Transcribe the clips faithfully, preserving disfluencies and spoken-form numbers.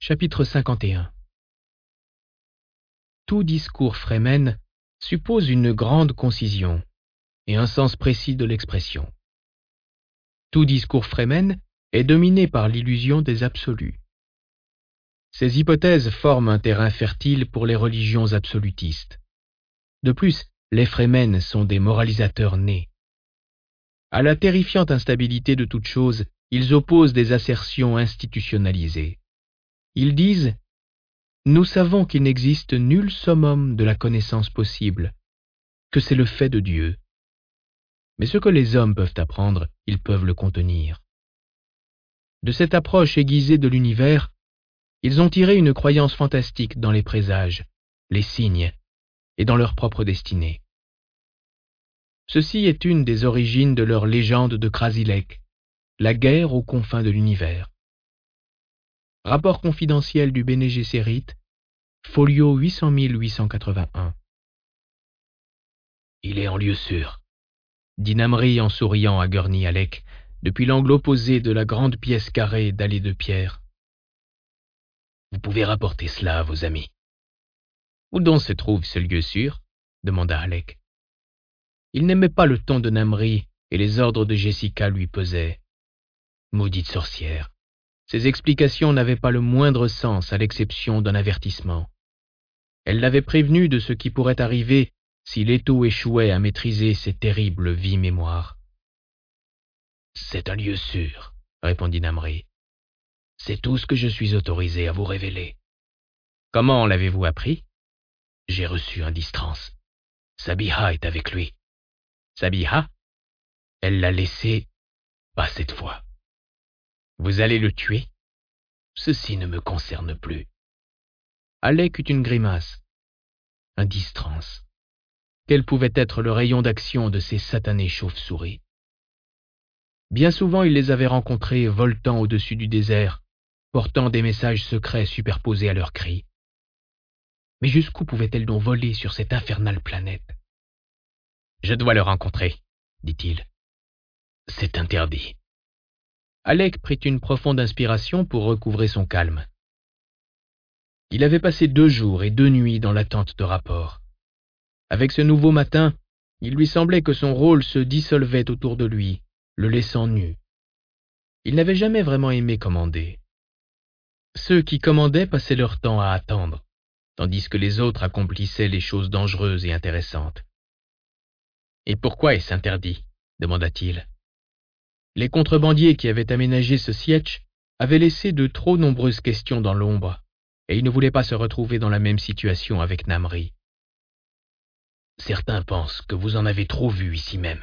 Chapitre cinquante et un. Tout discours Fremen suppose une grande concision et un sens précis de l'expression. Tout discours Fremen est dominé par l'illusion des absolus. Ces hypothèses forment un terrain fertile pour les religions absolutistes. De plus, les Fremen sont des moralisateurs nés. À la terrifiante instabilité de toute chose, ils opposent des assertions institutionnalisées. Ils disent « Nous savons qu'il n'existe nul summum de la connaissance possible, que c'est le fait de Dieu. Mais ce que les hommes peuvent apprendre, ils peuvent le contenir. » De cette approche aiguisée de l'univers, ils ont tiré une croyance fantastique dans les présages, les signes et dans leur propre destinée. Ceci est une des origines de leur légende de Krasilek, la guerre aux confins de l'univers. Rapport confidentiel du Bene Gesserit, folio huit cent mille huit cent quatre-vingt-un. Il est en lieu sûr, dit Namri en souriant à Gurney Halleck, depuis l'angle opposé de la grande pièce carrée dallée de pierre. Vous pouvez rapporter cela à vos amis. Où donc se trouve ce lieu sûr? Demanda Halleck. Il n'aimait pas le ton de Namri et les ordres de Jessica lui pesaient. Maudite sorcière. Ses explications n'avaient pas le moindre sens à l'exception d'un avertissement. Elle l'avait prévenu de ce qui pourrait arriver si Leto échouait à maîtriser ces terribles vies-mémoires. « C'est un lieu sûr, » répondit Namri. « C'est tout ce que je suis autorisé à vous révéler. »« Comment l'avez-vous appris ?»« J'ai reçu un distrance. Sabiha est avec lui. »« Sabiha ?»« Elle l'a laissé, pas cette fois. »« Vous allez le tuer ?»« Ceci ne me concerne plus. » Halleck eut une grimace. Un distrance. Quel pouvait être le rayon d'action de ces satanées chauves-souris? Bien souvent, il les avait rencontrés voltant au-dessus du désert, portant des messages secrets superposés à leurs cris. Mais jusqu'où pouvait-elle donc voler sur cette infernale planète? « Je dois le rencontrer, » dit-il. « C'est interdit. » Halleck prit une profonde inspiration pour recouvrer son calme. Il avait passé deux jours et deux nuits dans l'attente de rapports. Avec ce nouveau matin, il lui semblait que son rôle se dissolvait autour de lui, le laissant nu. Il n'avait jamais vraiment aimé commander. Ceux qui commandaient passaient leur temps à attendre, tandis que les autres accomplissaient les choses dangereuses et intéressantes. « Et pourquoi est-ce interdit ?» demanda-t-il. Les contrebandiers qui avaient aménagé ce sietch avaient laissé de trop nombreuses questions dans l'ombre, et ils ne voulaient pas se retrouver dans la même situation avec Namri. Certains pensent que vous en avez trop vu ici même.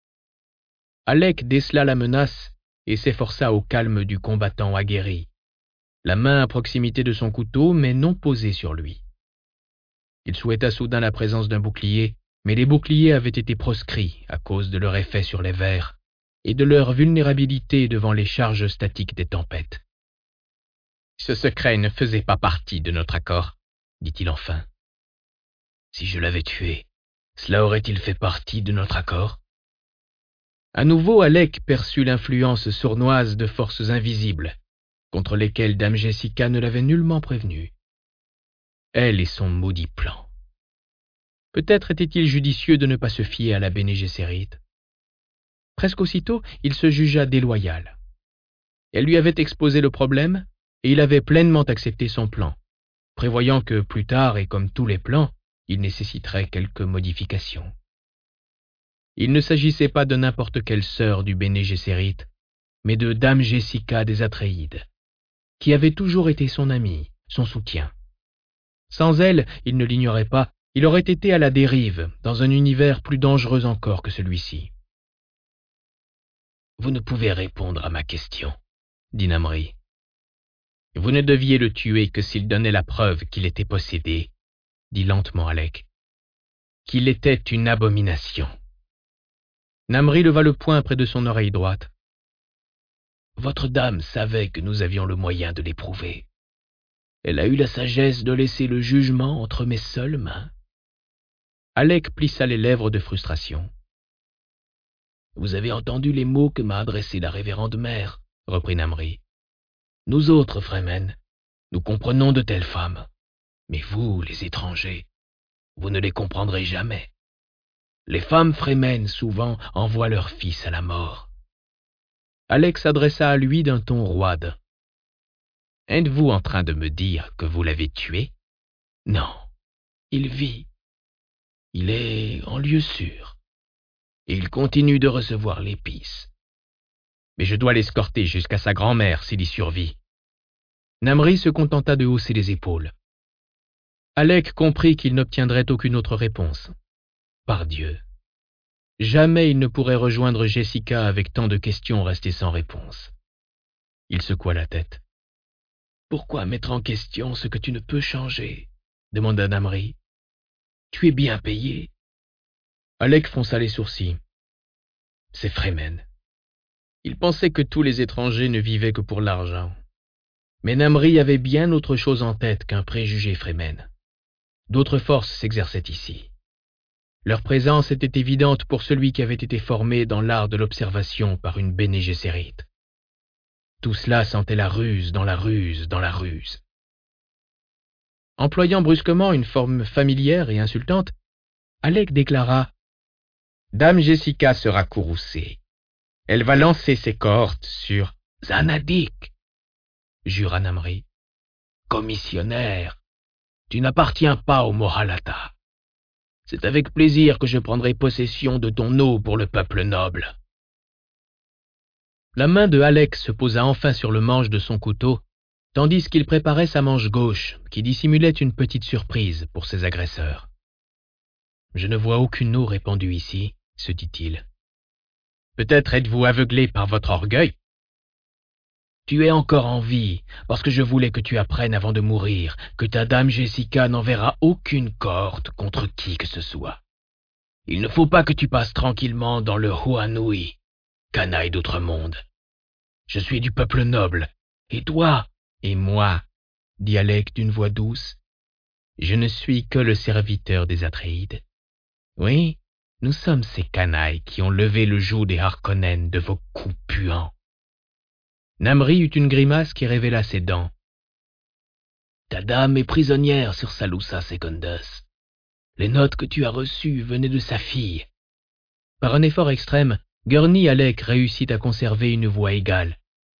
Halleck décela la menace et s'efforça au calme du combattant aguerri, la main à proximité de son couteau, mais non posée sur lui. Il souhaita soudain la présence d'un bouclier, mais les boucliers avaient été proscrits à cause de leur effet sur les vers et de leur vulnérabilité devant les charges statiques des tempêtes. « Ce secret ne faisait pas partie de notre accord, » dit-il enfin. « Si je l'avais tué, cela aurait-il fait partie de notre accord ?» À nouveau, Halleck perçut l'influence sournoise de forces invisibles, contre lesquelles Dame Jessica ne l'avait nullement prévenu. Elle et son maudit plan. Peut-être était-il judicieux de ne pas se fier à la Bene Gesserit. Presque aussitôt, il se jugea déloyal. Elle lui avait exposé le problème, et il avait pleinement accepté son plan, prévoyant que plus tard, et comme tous les plans, il nécessiterait quelques modifications. Il ne s'agissait pas de n'importe quelle sœur du Bene Gesserit, mais de Dame Jessica des Atréides, qui avait toujours été son amie, son soutien. Sans elle, il ne l'ignorait pas, il aurait été à la dérive, dans un univers plus dangereux encore que celui-ci. « Vous ne pouvez répondre à ma question, » dit Namri. « Vous ne deviez le tuer que s'il donnait la preuve qu'il était possédé, » dit lentement Halleck. « Qu'il était une abomination. » Namri leva le poing près de son oreille droite. « Votre dame savait que nous avions le moyen de l'éprouver. Elle a eu la sagesse de laisser le jugement entre mes seules mains. » Halleck plissa les lèvres de frustration. « Vous avez entendu les mots que m'a adressés la révérende mère, » reprit Namri. « Nous autres, Fremen, Nous comprenons de telles femmes, mais vous, les étrangers, vous ne les comprendrez jamais. Les femmes Fremen, souvent, envoient leurs fils à la mort. Alec s'adressa à lui d'un ton roide. « Êtes-vous en train de me dire que vous l'avez tué ?»« Non, il vit. Il est en lieu sûr. Et il continue de recevoir l'épice. Mais je dois l'escorter jusqu'à sa grand-mère s'il y survit. » Namri se contenta de hausser les épaules. Alec comprit qu'il n'obtiendrait aucune autre réponse. Par Dieu, jamais il ne pourrait rejoindre Jessica avec tant de questions restées sans réponse. Il secoua la tête. « Pourquoi mettre en question ce que tu ne peux changer ?» demanda Namri. « Tu es bien payé. » Alec fronça les sourcils. C'est Fremen. Il pensait que tous les étrangers ne vivaient que pour l'argent. Mais Namri avait bien autre chose en tête qu'un préjugé Fremen. D'autres forces s'exerçaient ici. Leur présence était évidente pour celui qui avait été formé dans l'art de l'observation par une Bene Gesserit. Tout cela sentait la ruse dans la ruse dans la ruse. Employant brusquement une forme familière et insultante, Alec déclara « Dame Jessica sera courroucée. Elle va lancer ses cohortes sur Zanadik. » Jura Namri. « Commissionnaire, tu n'appartiens pas au Mohalata. C'est avec plaisir que je prendrai possession de ton eau pour le peuple noble. » La main de Alec se posa enfin sur le manche de son couteau, tandis qu'il préparait sa manche gauche, qui dissimulait une petite surprise pour ses agresseurs. « Je ne vois aucune eau répandue ici, » se dit-il. « Peut-être êtes-vous aveuglé par votre orgueil ? Tu es encore en vie, parce que je voulais que tu apprennes avant de mourir que ta dame Jessica n'enverra aucune cohorte contre qui que ce soit. Il ne faut pas que tu passes tranquillement dans le Huanui, canaille d'outre-monde. Je suis du peuple noble, et toi, et moi, dit Alec d'une voix douce, je ne suis que le serviteur des Atréides. Oui, nous sommes ces canailles qui ont levé le joug des Harkonnen de vos coups puants. Namri eut une grimace qui révéla ses dents. Ta dame est prisonnière sur Salusa Secundus. Les notes que tu as reçues venaient de sa fille. Par un effort extrême, Gurney Alec réussit à conserver une voix égale.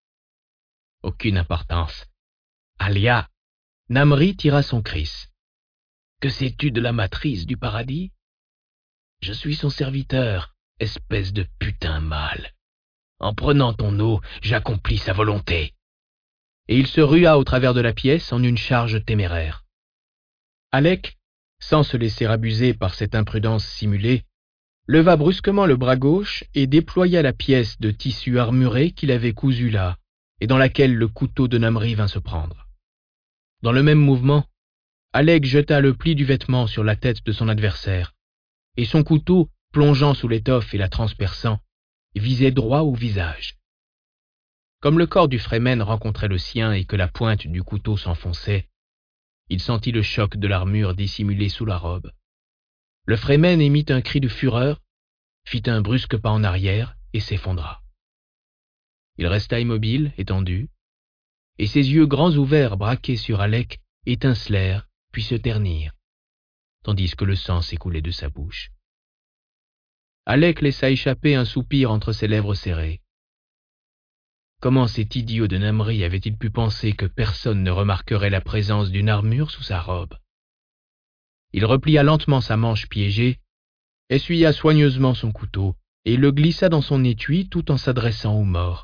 Aucune importance. Alia, Namri tira son kriss. Que sais-tu de la matrice du paradis? Je suis son serviteur, espèce de putain mâle. En prenant ton eau, j'accomplis sa volonté. Et il se rua au travers de la pièce en une charge téméraire. Alec, sans se laisser abuser par cette imprudence simulée, leva brusquement le bras gauche et déploya la pièce de tissu armuré qu'il avait cousue là, et dans laquelle le couteau de Namri vint se prendre. Dans le même mouvement, Alec jeta le pli du vêtement sur la tête de son adversaire, et son couteau, plongeant sous l'étoffe et la transperçant, visait droit au visage. Comme le corps du Fremen rencontrait le sien et que la pointe du couteau s'enfonçait, il sentit le choc de l'armure dissimulée sous la robe. Le Fremen émit un cri de fureur, fit un brusque pas en arrière et s'effondra. Il resta immobile, étendu, et ses yeux grands ouverts braqués sur Alec étincelèrent puis se ternirent, tandis que le sang s'écoulait de sa bouche. Alec laissa échapper un soupir entre ses lèvres serrées. Comment cet idiot de Namri avait-il pu penser que personne ne remarquerait la présence d'une armure sous sa robe? Il replia lentement sa manche piégée, essuya soigneusement son couteau et le glissa dans son étui tout en s'adressant aux morts.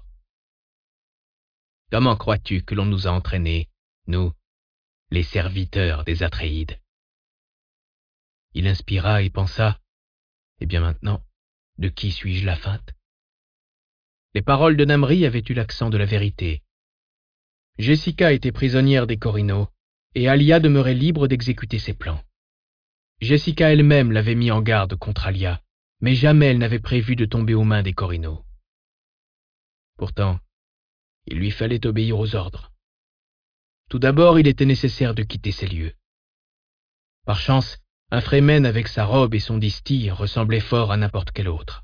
« Comment crois-tu que l'on nous a entraînés, nous, les serviteurs des Atréides ?» Il inspira et pensa, « Eh bien maintenant, de qui suis-je la feinte ?» Les paroles de Namri avaient eu l'accent de la vérité. Jessica était prisonnière des Corrinaux, et Alia demeurait libre d'exécuter ses plans. Jessica elle-même l'avait mis en garde contre Alia, mais jamais elle n'avait prévu de tomber aux mains des Corrinaux. Pourtant, il lui fallait obéir aux ordres. Tout d'abord, il était nécessaire de quitter ces lieux. Par chance, un Fremen avec sa robe et son distil ressemblait fort à n'importe quel autre.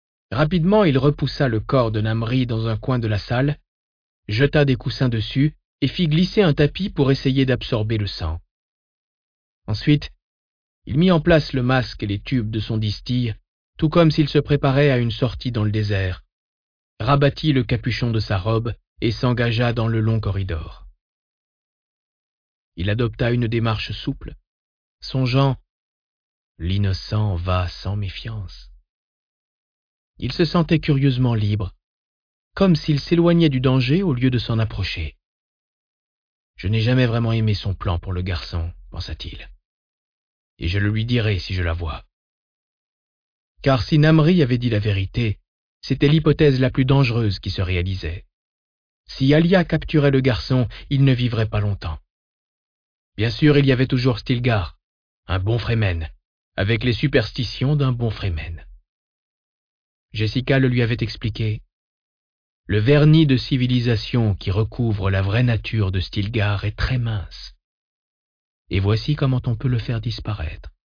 Rapidement, il repoussa le corps de Namri dans un coin de la salle, jeta des coussins dessus et fit glisser un tapis pour essayer d'absorber le sang. Ensuite, il mit en place le masque et les tubes de son distil, tout comme s'il se préparait à une sortie dans le désert, rabattit le capuchon de sa robe et s'engagea dans le long corridor. Il adopta une démarche souple, songeant « L'innocent va sans méfiance ». Il se sentait curieusement libre, comme s'il s'éloignait du danger au lieu de s'en approcher. « Je n'ai jamais vraiment aimé son plan pour le garçon, pensa-t-il, et je le lui dirai si je la vois. » Car si Namri avait dit la vérité, c'était l'hypothèse la plus dangereuse qui se réalisait. Si Alia capturait le garçon, il ne vivrait pas longtemps. Bien sûr, il y avait toujours Stilgar, un bon Fremen, avec les superstitions d'un bon Fremen. Jessica le lui avait expliqué. Le vernis de civilisation qui recouvre la vraie nature de Stilgar est très mince. Et voici comment on peut le faire disparaître.